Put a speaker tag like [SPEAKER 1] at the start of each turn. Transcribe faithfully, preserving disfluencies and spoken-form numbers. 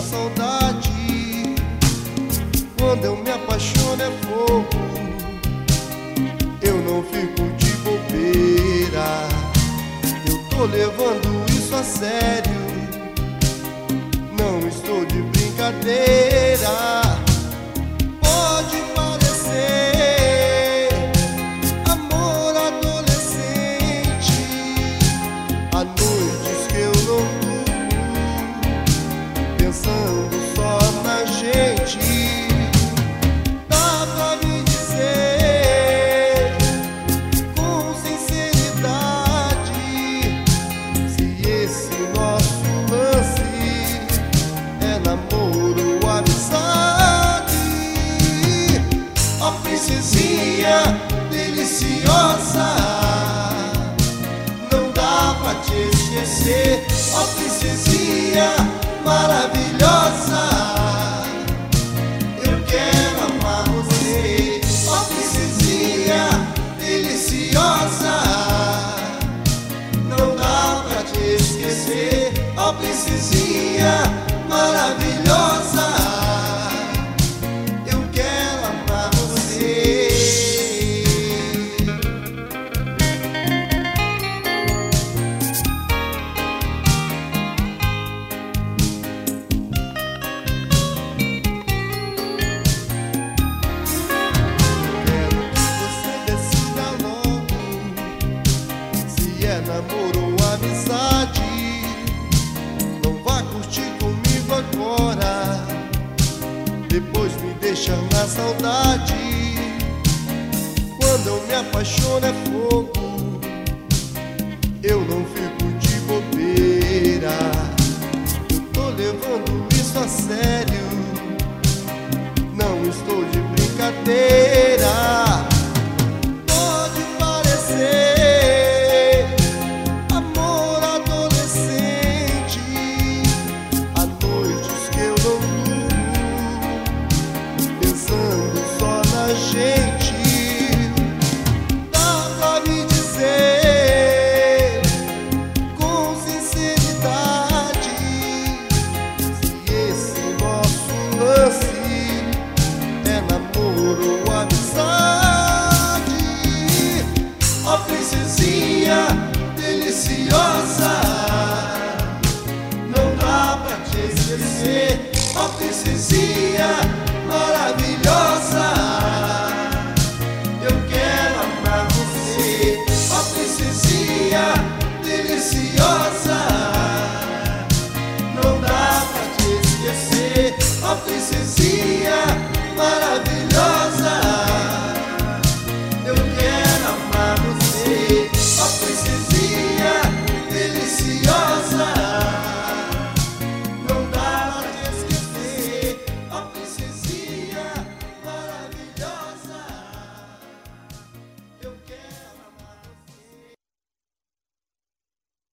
[SPEAKER 1] saudade. Quando eu me apaixono é fogo, eu não fico de bobeira. Eu tô levando isso a sério, não estou de brincadeira. Pode parecer amor adolescente, há noites que eu não durmo pensando só na gente. Dá pra me dizer com sinceridade se esse nosso lance é namoro ou amizade? Ó princesinha deliciosa, não dá pra te esquecer. Ó princesinha maravilhosa, eu quero amar você. Ó princesinha deliciosa, não dá pra te esquecer. Ó princesinha maravilhosa, eu quero amar você. Quero que você decida logo se é namoro ou amizade. Não vá curtir comigo agora, depois me deixa na saudade. Quando eu me apaixono é fogo, eu não fico